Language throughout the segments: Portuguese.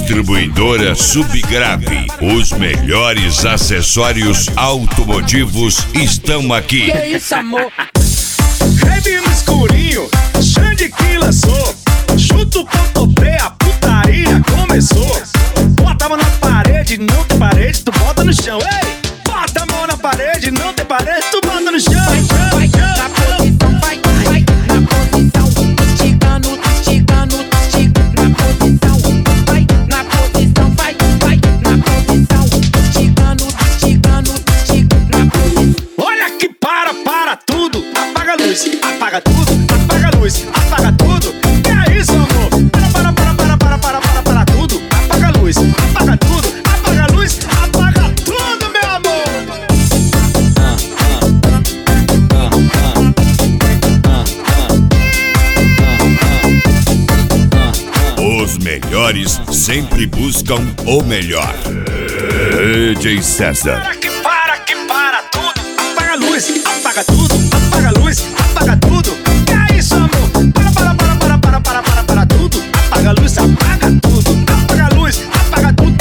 Distribuidora Subgrave. Os melhores acessórios automotivos estão aqui. Que isso, amor? Heavy no escurinho, Xande que lançou. Junto com o Topê, a putaria começou. Bota a mão na parede, não tem parede, tu bota no chão. Ei! Bota a mão na parede, não tem parede, tu bota no chão. Vai, na posição, vai, na posição. Esticando, esticando, estica. Na posição, vai, na posição, vai, na posição. Esticando, esticando, estica. Na posição. Olha que para tudo. Apaga a luz, apaga tudo. Apaga a luz, apaga tudo. Que é isso, amor? Para tudo. Apaga a luz, apaga tudo. Apaga a luz, apaga tudo, meu amor. Os melhores sempre buscam o melhor. DJ César. Para tudo. Apaga a luz, apaga tudo. Apaga a luz, apaga tudo. Que é isso, amor? Para tudo. Apaga a luz, apaga tudo. Apaga a luz, apaga tudo.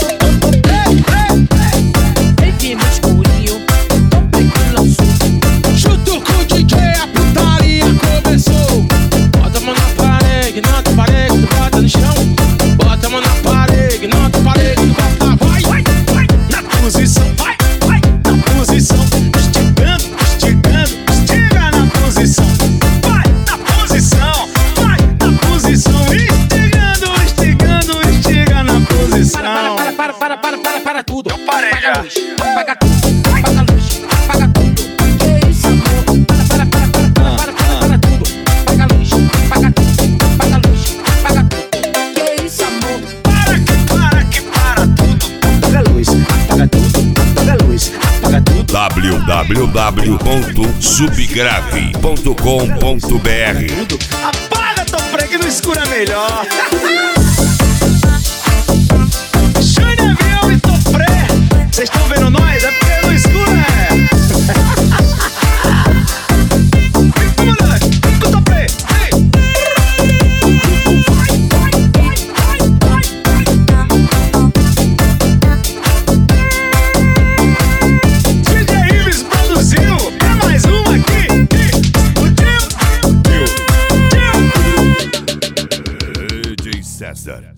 Heavy no escurinho, Topê que lançou. Junto com o DJ, a putaria começou. Bota a mão na parede, não tem parede, tu bota no chão. Bota a mão na parede, não tem parede, tu bota. Vai, na posição, vai, na posição. Esticando, estiga na posição. Vai, na posição, na posição. Estigando, estiga na posição. para tudo. Eu parei Apaga a já. luz, apaga tudo, apaga a luz, apaga tudo. Que isso, amor? Para tudo. Apaga a luz, apaga tudo, apaga a luz, apaga tudo. Que isso, amor? Para tudo. Apaga a luz, apaga tudo. Apaga a luz, apaga tudo. www.subgrave.com.br. Apaga, Topê, que no escuro é melhor. Xande, Avião e Topê. Vocês estão vendo nós? É porque no escuro é. Vem com o moleque, vem com o Topê. DJ Ives produziu. É mais um aqui. O tio. DJ César.